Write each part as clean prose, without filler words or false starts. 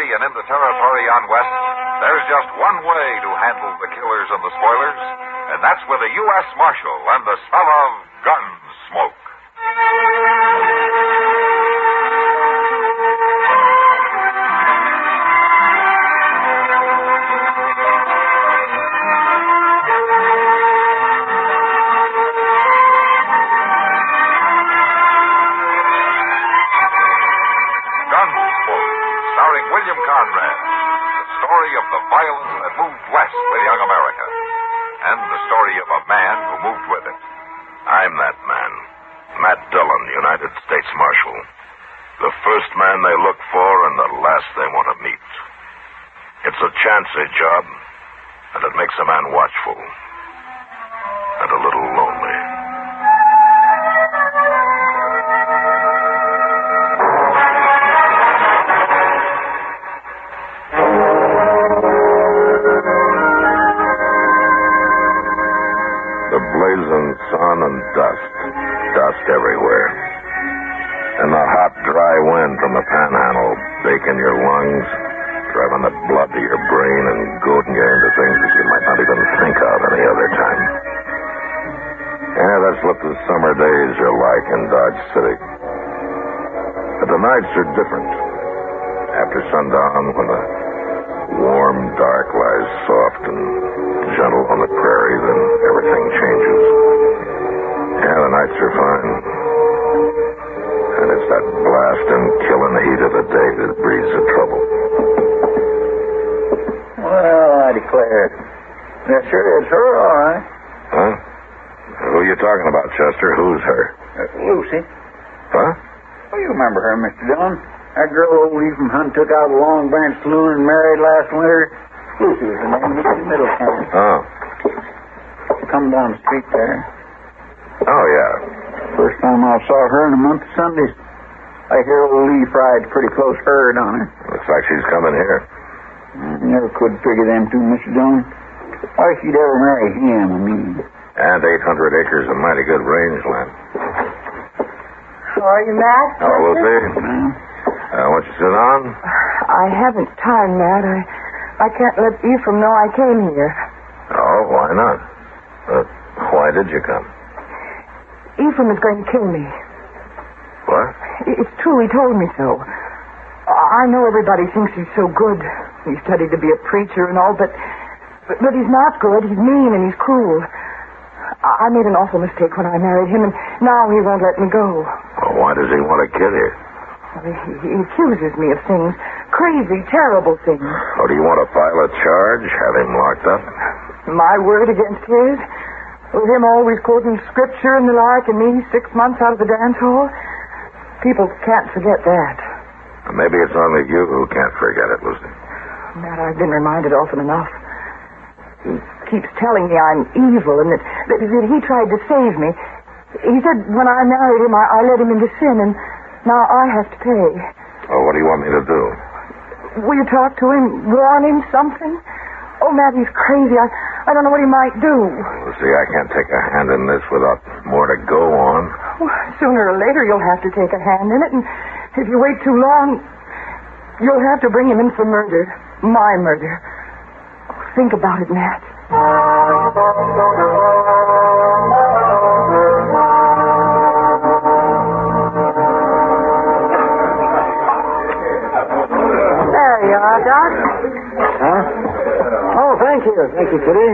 party and in the territory on West, there's just one way to handle the killers and the spoilers, and that's with a U.S. Marshal and the smell of gun smoke. William Conrad, the story of the violence that moved west with young America, and the story of a man who moved with it. I'm that man, Matt Dillon, United States Marshal. The first man they look for and the last they want to meet. It's a chancy job, and it makes a man watchful and a little lonely. Blazing sun and dust everywhere. And the hot, dry wind from the panhandle baking your lungs, driving the blood to your brain and goading you into things that you might not even think of any other time. Yeah, that's what the summer days are like in Dodge City. But the nights are different. After sundown, when the warm dark lies soft and gentle on the prairie, then everything changes. Yeah, the nights are fine. And it's that blasting, killing heat of the day that breeds the trouble. Well, I declare. Yes, sir, it's her, all right. Huh? Who are you talking about, Chester? Who's her? Lucy. Huh? Well, you remember her, Mr. Dillon. That girl old Ephraim Hunt took out of the Long Branch Saloon and married last winter. Lucy was her name, Lucy Middleton. Oh. Come down the street there. Oh, yeah. First time I saw her in a month of Sundays. I hear old Lee Fried's pretty close herd on her. Looks like she's coming here. Never could figure them two, Mr. Dillon. Why she'd ever marry him, I mean. And 800 acres of mighty good rangeland. Are you, Matt? Oh, Lucy. Won't you sit down? I haven't time, Matt. I can't let Ephraim know I came here. Oh, why not? Why did you come? Ephraim is going to kill me. What? It's true. He told me so. I know everybody thinks he's so good. He studied to be a preacher and all, but he's not good. He's mean and he's cruel. I made an awful mistake when I married him, and now he won't let me go. Well, why does he want to kill you? Well, he accuses me of things. Crazy, terrible things. Oh, do you want to file a charge? Have him locked up? My word against his? With him always quoting scripture and the like, and me 6 months out of the dance hall? People can't forget that. Maybe it's only you who can't forget it, Lucy. Matt, I've been reminded often enough. He keeps telling me I'm evil and that he tried to save me. He said when I married him, I led him into sin, and now I have to pay. Oh, what do you want me to do? Will you talk to him? Warn him something? Oh, Matt, he's crazy. I don't know what he might do. Lucy, I can't take a hand in this without more to go on. Well, sooner or later, you'll have to take a hand in it, and if you wait too long, you'll have to bring him in for murder. My murder. Think about it, Matt. There you are, Doc. Huh? Oh, thank you. Thank you, Kitty.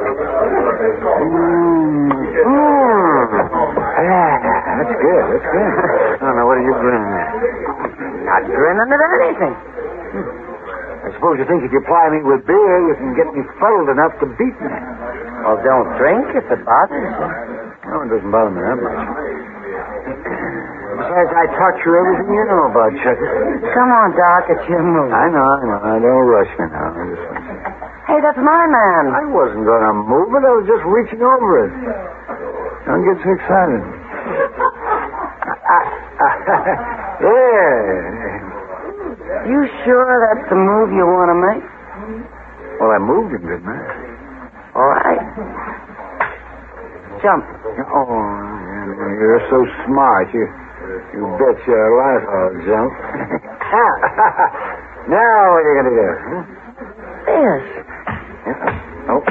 That's good. That's good. I don't know. What are you grinning at? Not grinning at anything. I suppose you think if you ply me with beer, you can get me fuddled enough to beat me. Well, don't drink if it bothers you. No, it doesn't bother me that much. Besides, I taught you everything you know about Chucky. Come on, Doc, it's your move. I know. Don't rush me now. Hey, that's my man. I wasn't going to move it. I was just reaching over it. Don't get so excited. There. You sure that's the move you want to make? Well, I moved him, didn't I? All right. Jump. Oh, you're so smart. You bet your life I'll jump. Now what are you going to do? Huh? Yes. Oh.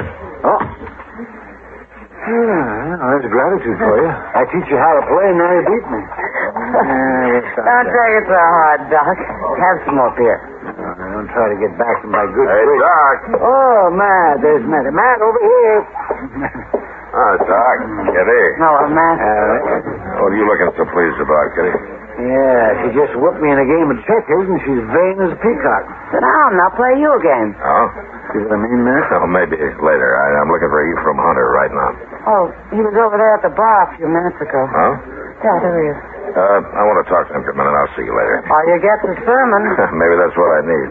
There's gratitude for you. I teach you how to play, and now you beat me. Don't take it so hard, Doc. Have some more beer. Don't try to get back to my good Hey, tricks. Doc. Oh, Matt, there's Matt. Matt, over here. Oh, Doc. Kitty. Hello, Matt. What are you looking so pleased about, Kitty? Yeah, she just whooped me in a game of checkers, and she's vain as a peacock. Sit down. I'll play you a game. Oh? See what I mean, Matt? Oh, maybe later. I'm looking for Ephraim Hunter right now. Oh, he was over there at the bar a few minutes ago. Huh? Yeah, there he is. I want to talk to him for a minute. I'll see you later. All you get's a sermon. Maybe that's what I need.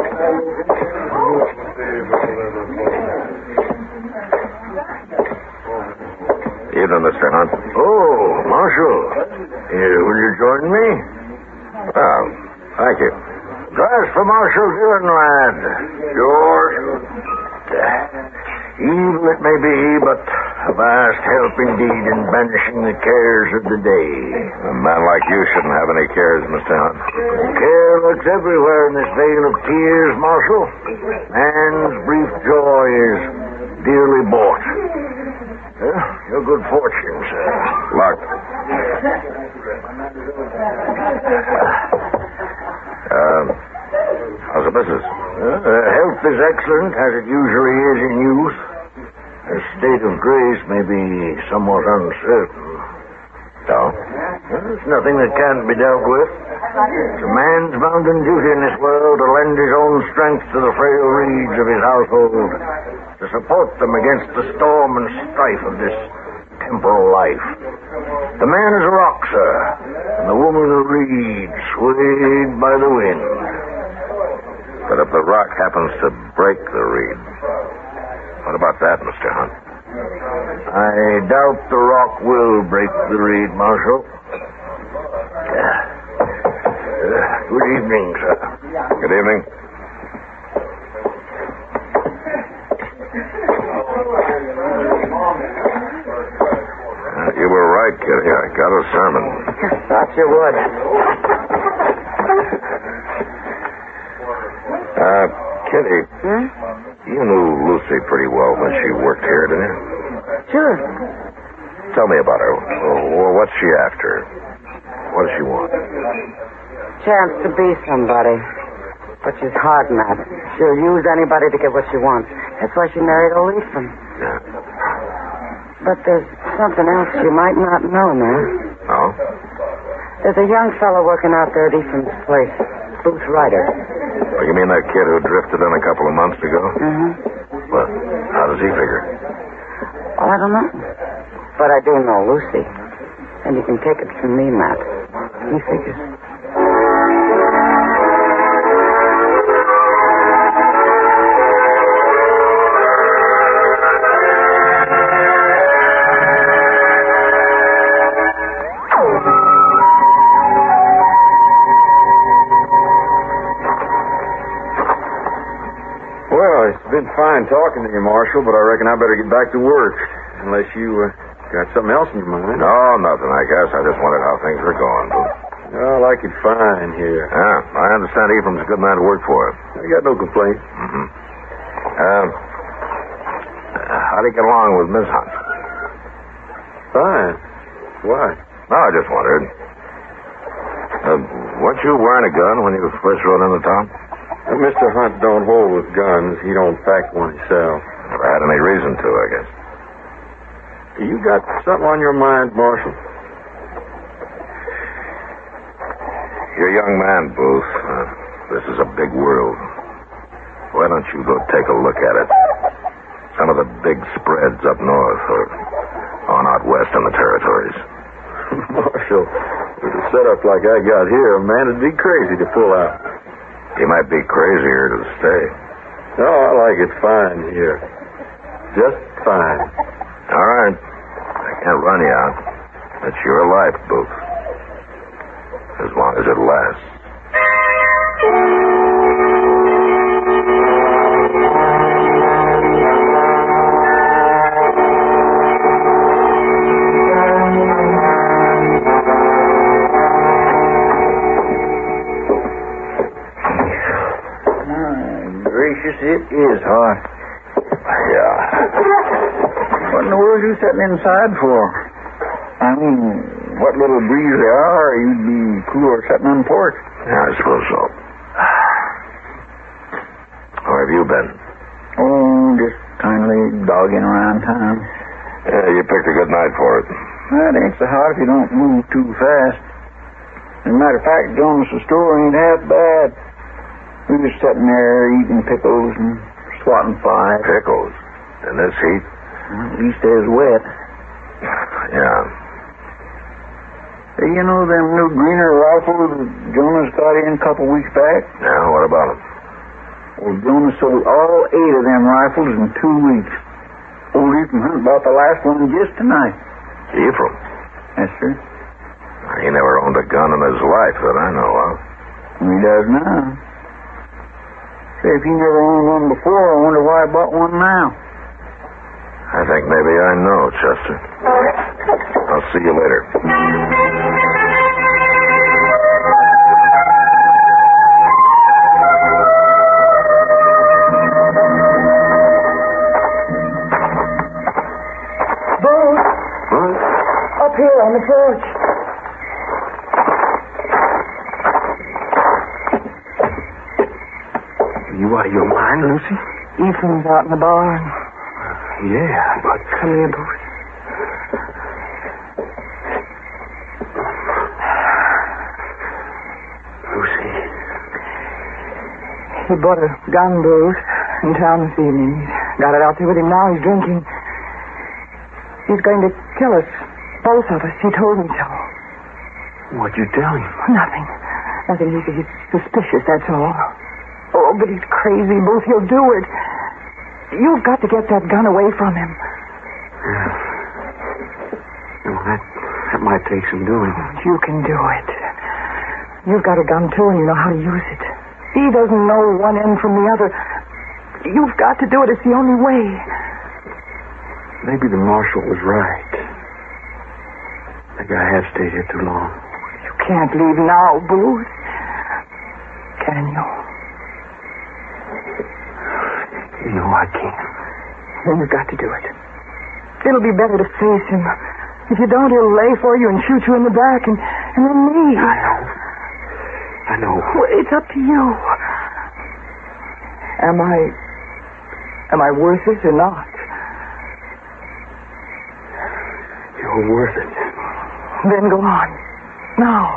Evening, Mr. Hunt. Oh, Marshal. Will you join me? Well, thank you. Glass for Marshal Dillon, lad. Sure. Evil it may be, but a vast help indeed in banishing the cares of the day. A man like you shouldn't have any cares, Mr. Hunt. Care lurks everywhere in this vale of tears, Marshal. Man's brief joy is dearly bought. Your good fortune, sir. Luck. How's the business? Health is excellent, as it usually is in youth. The state of grace may be somewhat uncertain. So? There's nothing that can't be dealt with. It's a man's bounden duty in this world to lend his own strength to the frail reeds of his household, to support them against the storm and strife of this temporal life. The man is a rock, sir, and the woman a reed swayed by the wind. But if the rock happens to break the reed, what about that, Mr. Hunt? I doubt the rock will break the reed, Marshal. Good evening, sir. Good evening. You were right, Kitty. I got a sermon. Thought you would. Kitty, you knew Lucy pretty well when she worked here, didn't you? Sure. Tell me about her. What's she after? What does she want? Chance to be somebody. But she's hard, Matt. She'll use anybody to get what she wants. That's why she married old Ephraim. Yeah. But there's something else you might not know, Matt. Oh? There's a young fellow working out there at Ephraim's place, Booth Ryder. Oh, you mean that kid who drifted in a couple of months ago? Mm-hmm. Well, how does he figure? Well, I don't know. But I do know Lucy. And you can take it from me, Matt. He figures. Well, it's been fine talking to you, Marshal, but I reckon I better get back to work. Unless you got something else in your mind. No, nothing, I guess. I just wondered how things were going. I like it fine here. Yeah, I understand Ephraim's a good man to work for. I got no complaints. Mm-hmm. How'd he get along with Miss Hunt? Fine. Why? No, I just wondered. Weren't you wearing a gun when you first rode into town? Well, Mr. Hunt don't hold with guns. He don't pack one himself. Never had any reason to, I guess. You got something on your mind, Marshal? You're a young man, Booth. This is a big world. Why don't you go take a look at it? Some of the big spreads up north or on out west in the territories. Marshal, with a setup like I got here, a man would be crazy to pull out. He might be crazier to stay. No, I like it fine here. Just fine. All right. I can't run you out. It's your life, Booth. As long as it lasts. What in the world are you sitting inside for? I mean, what little breeze there are, you'd be cooler sitting on the porch. Yeah, I suppose so. How have you been? Oh, just kindly dogging around town. Yeah, you picked a good night for it. Well, it ain't so hot if you don't move too fast. As a matter of fact, Jonas's store ain't half bad. We was sitting there eating pickles and swatting flies. Pickles? In this heat? Well, at least they was wet. Yeah. Hey, you know them new Greener rifles that Jonas got in a couple weeks back? Yeah, what about them? Well, Jonas sold all 8 of them rifles in 2 weeks. Old Ephraim Hunt bought the last one just tonight. Ephraim? Yes, sir. He never owned a gun in his life that I know of. He does now. Say, if he never owned one before, I wonder why he bought one now. I think maybe I know, Chester. I'll see you later. Booth, Huh? up here on the porch. You out of your mind, Lucy? Ephraim's out in the barn. Yeah, but... Come here, Booth. Lucy... He bought a gun, Bruce, in town this evening. He's got it out there with him now. He's drinking. He's going to kill us, both of us. He told me so. What'd you tell him? Nothing. He's suspicious, that's all. Oh, but he's crazy, Booth. He'll do it. You've got to get that gun away from him. Yeah. Well, that might take some doing. You can do it. You've got a gun, too, and you know how to use it. He doesn't know one end from the other. You've got to do it. It's the only way. Maybe the marshal was right. Maybe I have stayed here too long. You can't leave now, Booth. Can you? No, I can't. Then you've got to do it. It'll be better to face him. If you don't, he'll lay for you and shoot you in the back, and then me. I know. Well, it's up to you. Am I worth it or not? You're worth it. Then go on. Now.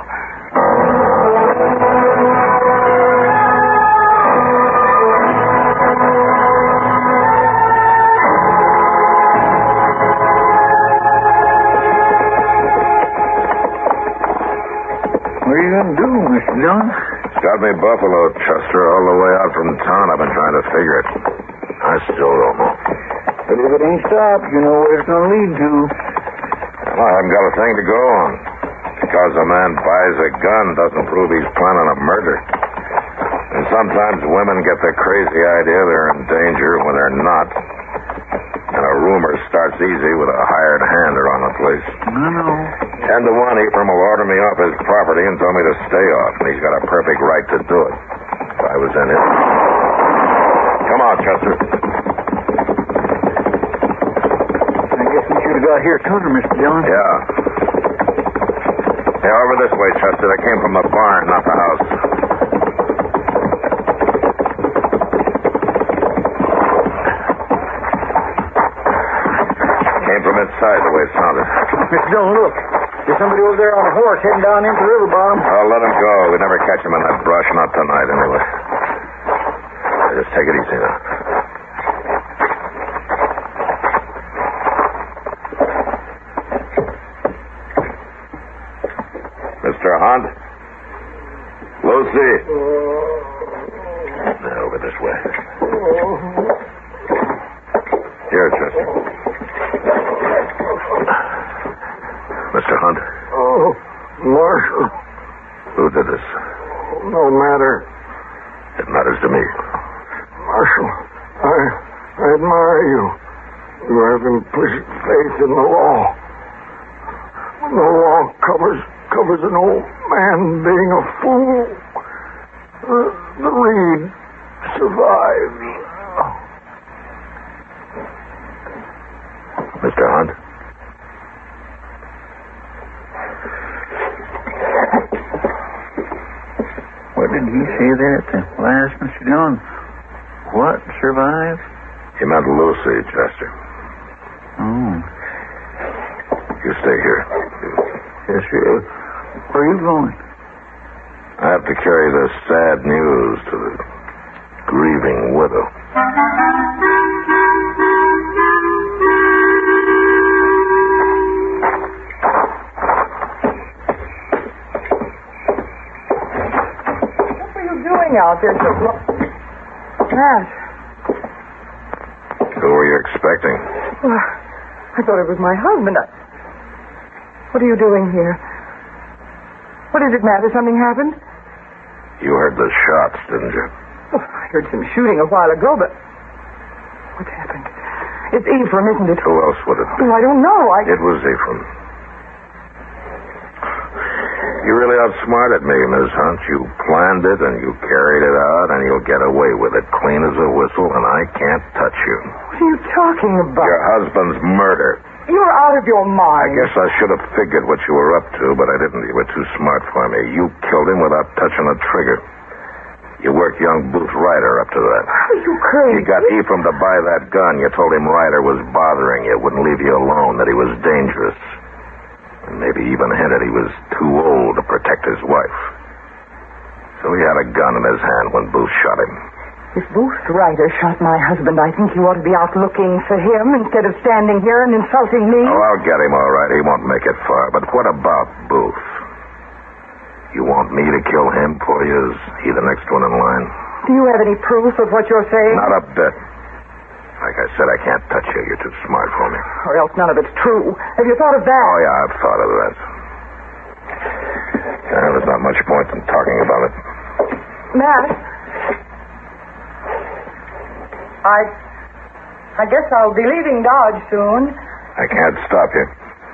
What are you going to do, Mr. Dillon? It's got me buffaloed, Chester, all the way out from town. I've been trying to figure it. I still don't know. But if it ain't stopped, you know where it's going to lead to. Well, I haven't got a thing to go on. Because a man buys a gun doesn't prove he's planning a murder. And sometimes women get the crazy idea they're in danger when they're not. And a rumor starts easy with a hired hand around the place. I know. 10 to 1, Ephraim will order me off his property and tell me to stay off. And he's got a perfect right to do it. If I was in it. Come on, Chester. I guess we should have got here sooner, Mr. Dillon. Yeah. Yeah, over this way, Chester. They came from the barn, not the house. Came from inside, the way it sounded. Mr. Dillon, look. There's somebody over there on a horse heading down into the river bottom. I'll let him go. We never catch him in that brush, not tonight, anyway. Just take it easy now. Mr. Hunt? Lucy? Now, over this way. Here, Chester. Mr. Hunt? Oh, Marshal. Who did this? No matter. It matters to me. Marshal, I admire you. You have implicit faith in the law. The law covers an old man being a fool. The Reed survives. he say that at the last, Mr. Dillon? What? Survive? He meant Lucy, Chester. Oh. You stay here. Yes, sir. Where are you going? I have to carry this sad news to the grieving widow. What were you doing out there so long? Matt. Who were you expecting? Well, I thought it was my husband. What are you doing here? What is it, Matt? Has something happened? You heard the shots, didn't you? Oh, I heard some shooting a while ago, but what's happened? It's Ephraim, isn't it? Who else would it be? Oh, I don't know. It was Ephraim. You really outsmarted me, Miss Hunt. You planned it and you carried it out, and you'll get away with it clean as a whistle, and I can't touch you. What are you talking about? Your husband's murder. You're out of your mind. I guess I should have figured what you were up to, but I didn't. You were too smart for me. You killed him without touching a trigger. You worked young Booth Ryder up to that. Are you crazy? You got Ephraim to buy that gun. You told him Ryder was bothering you, wouldn't leave you alone, that he was dangerous. And maybe even hinted he was too old to protect his wife. So he had a gun in his hand when Booth shot him. If Booth Ryder shot my husband, I think you ought to be out looking for him instead of standing here and insulting me. Oh, I'll get him all right. He won't make it far. But what about Booth? You want me to kill him, Poy? Is he the next one in line? Do you have any proof of what you're saying? Not a bit. Like I said, I can't touch you. You're too smart for me. Or else none of it's true. Have you thought of that? Oh, yeah, I've thought of that. There's not much point in talking about it. Matt? I guess I'll be leaving Dodge soon. I can't stop you.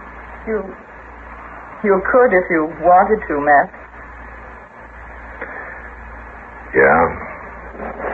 You could if you wanted to, Matt. Yeah?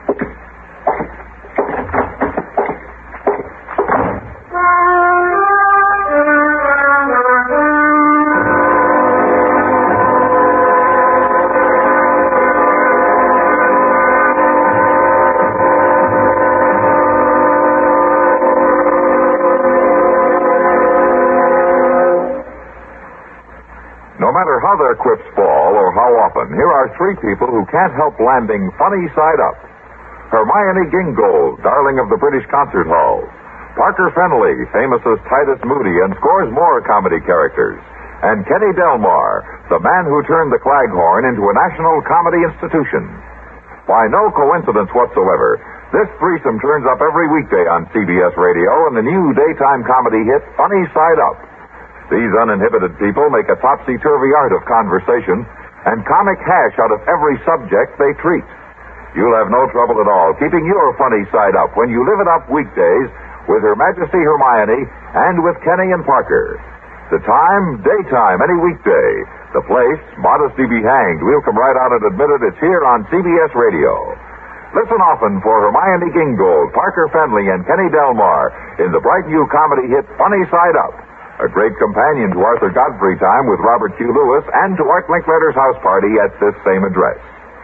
No matter how their quips fall or how often, here are three people who can't help landing funny side up. Hermione Gingold, darling of the British Concert Hall. Parker Fennelly, famous as Titus Moody and scores more comedy characters. And Kenny Delmar, the man who turned the Claghorn into a national comedy institution. By no coincidence whatsoever, this threesome turns up every weekday on CBS Radio in the new daytime comedy hit Funny Side Up. These uninhibited people make a topsy-turvy art of conversation and comic hash out of every subject they treat. You'll have no trouble at all keeping your funny side up when you live it up weekdays with Her Majesty Hermione and with Kenny and Parker. The time, daytime, any weekday. The place, modesty be hanged. We'll come right out and admit it. It's here on CBS Radio. Listen often for Hermione Gingold, Parker Fennelly, and Kenny Delmar in the bright new comedy hit Funny Side Up. A great companion to Arthur Godfrey Time with Robert Q. Lewis and to Art Linkletter's house party at this same address.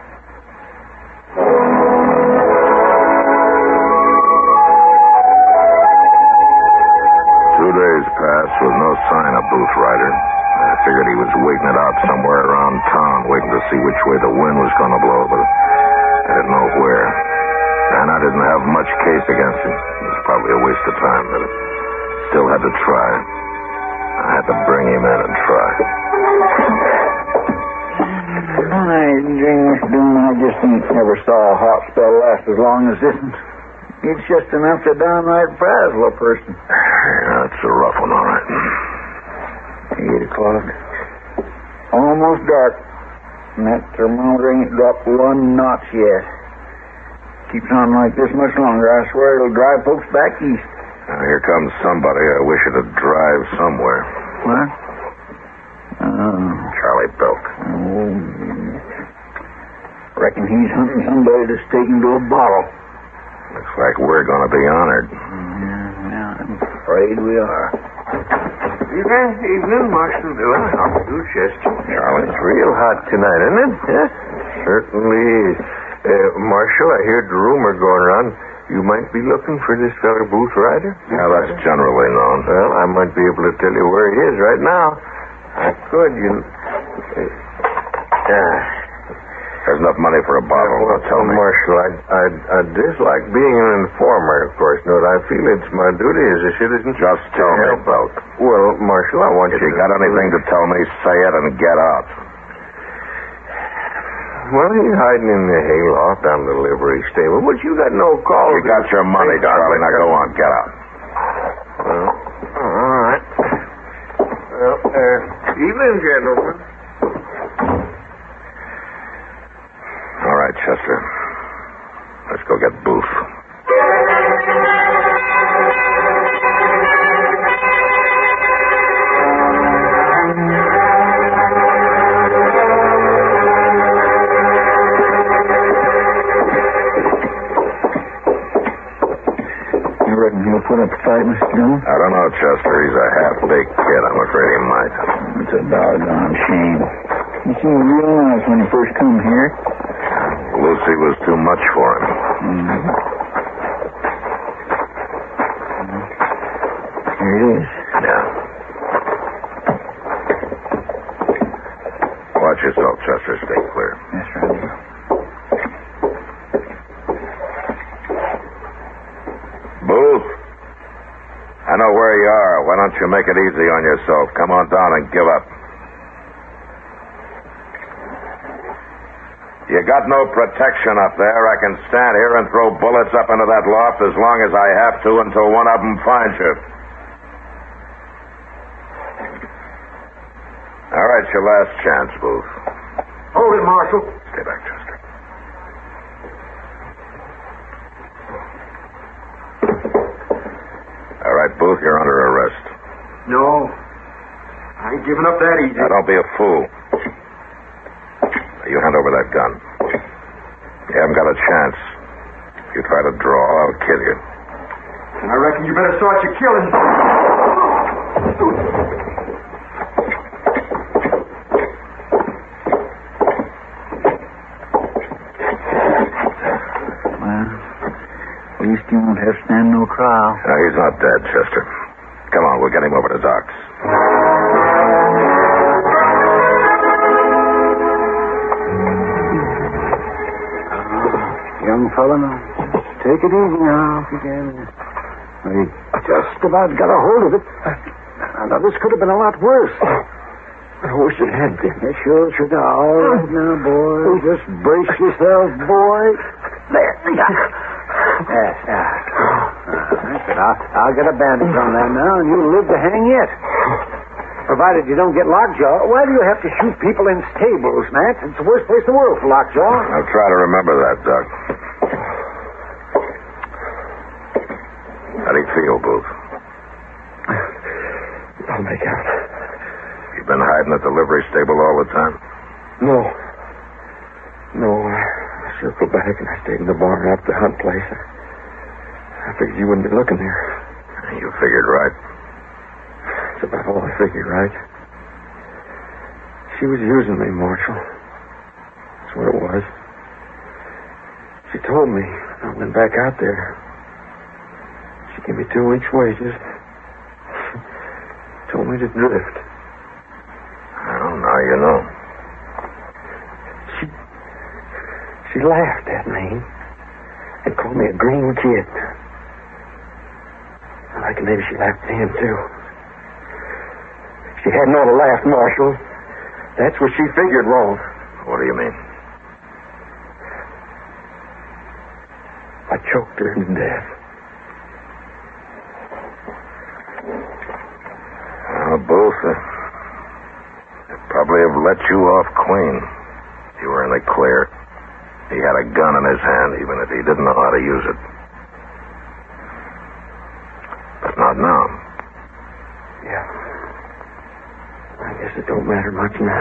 2 days passed with no sign of Booth Ryder. I figured he was waiting it out somewhere around town, waiting to see which way the wind was going to blow, but I didn't know where. And I didn't have much case against him. It was probably a waste of time, but I still had to try. I had to bring him in and try. Mr. Dillon, I just ain't never saw a hot spell last as long as this one. It's just enough to downright frazzle a person. Yeah, that's a rough one, all right. 8 o'clock. Almost dark. And that thermometer ain't dropped 1 notch yet. Keeps on like this much longer, I swear it'll drive folks back east. Now, here comes somebody. I wish it'd drive somewhere. What? Charlie Belk. Oh, reckon he's hunting somebody to stake him to a bottle. Looks like we're going to be honored. Yeah, I'm afraid we are. Evening, Marshal Dillon. How do you, Chester? Charlie. It's real hot tonight, isn't it? Huh? certainly is. Marshal, I heard the rumor going around you might be looking for this feller Booth Ryder. Yeah, that's generally known. Well, I might be able to tell you where he is right now. I could, There's enough money for a bottle. Now tell me. Marshal, I'd dislike being an informer, of course. No, I feel it's my duty as a citizen. Just tell me, Belk. Well, Marshal, I want If you got anything to tell me, say it and get out. Well, he's hiding in the hayloft down the livery stable, but you got no call. You got your money, Charlie. Now go on, get out. Well, all right. Well, evening, gentlemen. All right, Chester. Let's go get Booth. You reckon he'll put up a fight, Mr. Jones? I don't know, Chester. He's a half-baked kid. I'm afraid he might. It's a doggone shame. He seemed real nice when he first come here. Lucy was too much for him. Here it is. Yeah. Watch yourself, Chester. Stay clear. That's right. Booth, I know where you are. Why don't you make it easy on yourself? Come on down and give up. You got no protection up there. I can stand here and throw bullets up into that loft as long as I have to until one of them finds you. All right, your last chance, Booth. Hold it, Marshal. Stay back, Chester. All right, Booth, you're under arrest. No. I ain't giving up that easy. Now, don't be a fool. You hand over that gun. You haven't got a chance. If you try to draw, I'll kill you. I reckon you better start your killing. Well, at least you won't have to stand no trial. No, he's not dead, Chester. Come on, we'll get him over to Doc's. Young fella, now, take it easy now, if you can. I just about got a hold of it. Now, this could have been a lot worse. I wish it had been. It sure should have. All right now, boy. Just brace yourself, boy. There. Yes. I'll get a bandage on that now, and you'll live to hang yet. Provided you don't get lockjaw. Why do you have to shoot people in stables, Matt? It's the worst place in the world for lockjaw. I'll try to remember that, Doc. How do you feel, Booth? I'll make out. You've been hiding at the livery stable all the time? No, I circled back and I stayed in the barn after the hunt place. I figured you wouldn't be looking there. You figured right. That's about all I figured, right? She was using me, Marshal. That's what it was. She told me I went back out there. She gave me 2 weeks' wages. Told me to drift. Well, now you know. She laughed at me and called me a green kid. I reckon maybe she laughed at him, too. She hadn't ought to laugh, Marshal. That's what she figured wrong. What do you mean? I choked her to death. Well, Booth, they'd probably have let you off clean. You were in the clear. He had a gun in his hand, even if he didn't know how to use it. But not now. Yeah. I guess it don't matter much now.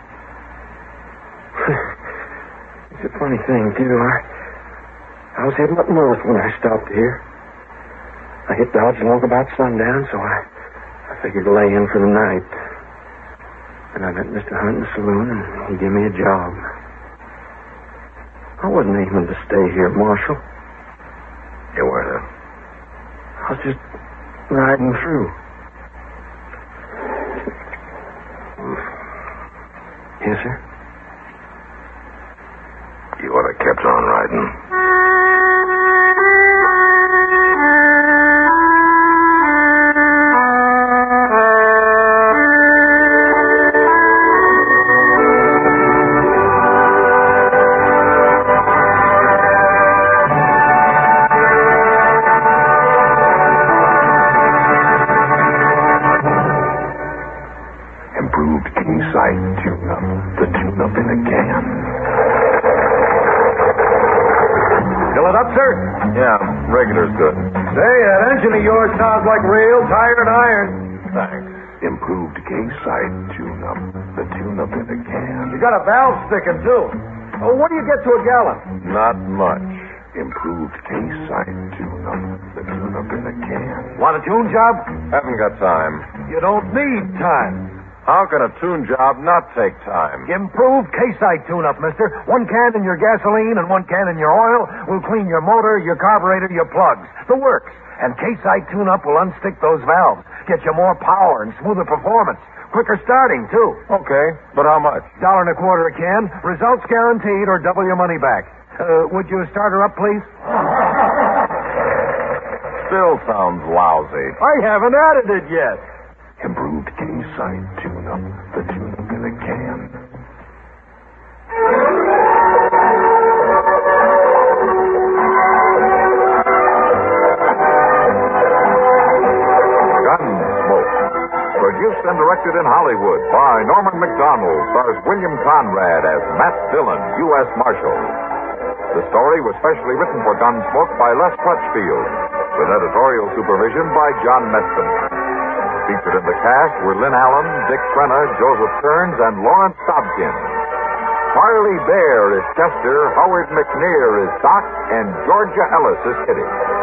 It's a funny thing, too. I was heading up north when I stopped here. I hit Dodge along about sundown, so I figured to lay in for the night. And I met Mr. Hunt in the saloon, and he gave me a job. I wasn't aiming to stay here, Marshal. You were. I was just riding through. Yes, sir? You ought to have kept on riding. Improved King-Size tune-up. The tune-up in a can. Fill it up, sir? Yeah, regular's good. Say, that engine of yours sounds like real tired iron. Thanks. Improved King-Size tune-up. The tune-up in a can. You got a valve sticking, too. Oh, what do you get to a gallon? Not much. Improved King-Size tune-up. The tune-up in a can. Want a tune job? Haven't got time. You don't need time. How can a tune job not take time? Improved K-Site tune-up, mister. 1 can in your gasoline and 1 can in your oil will clean your motor, your carburetor, your plugs. The works. And K-Site tune-up will unstick those valves. Get you more power and smoother performance. Quicker starting, too. Okay, but how much? $1.25 a can. Results guaranteed or double your money back. Would you start her up, please? Still sounds lousy. I haven't added it yet. Improved King-Size tune-up. The tune-up in a can. Gunsmoke. Produced and directed in Hollywood by Norman McDonald, stars William Conrad as Matt Dillon, U.S. Marshal. The story was specially written for Gunsmoke by Les Crutchfield, with editorial supervision by John Meston. Featured in the cast were Lynn Allen, Dick Crenna, Joseph Kearns, and Lawrence Dobkin. Harley Bear is Chester, Howard McNear is Doc, and Georgia Ellis is Kitty.